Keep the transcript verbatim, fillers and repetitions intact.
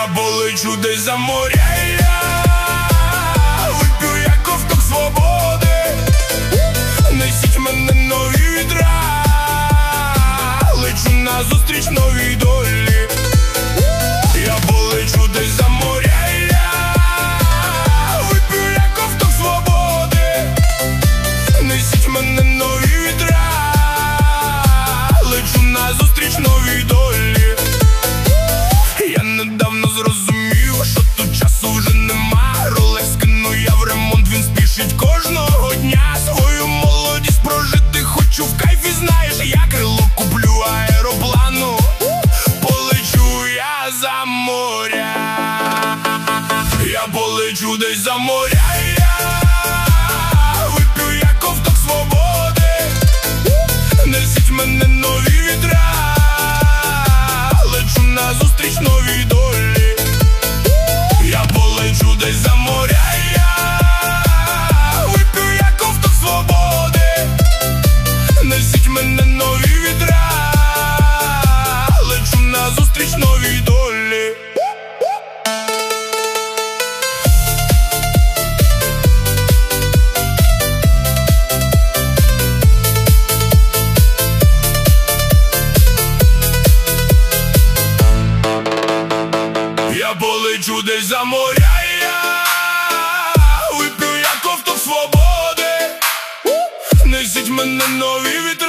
Я полечу десь за моря, я вип'ю я ковток свободи. Несіть мене нові вітра, лечу назустріч новій долі. Я полечу десь за моря, я вип'ю я ковток свободи. Несіть мене нові вітра, лечу назустріч новій долі. Я недавно зрозумів, що тут часу вже нема. Ролекс скину я в ремонт, він спішить кожного дня. Свою молодість прожити хочу в кайфі, знаєш, я крило куплю аероплану. Полечу я за моря, я полечу десь за моря, я вип'ю я ковток свободи. Несіть мене нові вітра, лечу назустріч новій долі. Я полечу десь за моря, я вип'ю я ковток свободи. Несіть мене нові вітра, лечу назустріч новій долі. Я полечу десь за моря, я вип'ю я ковток свободи. Несіть мене нові вітри,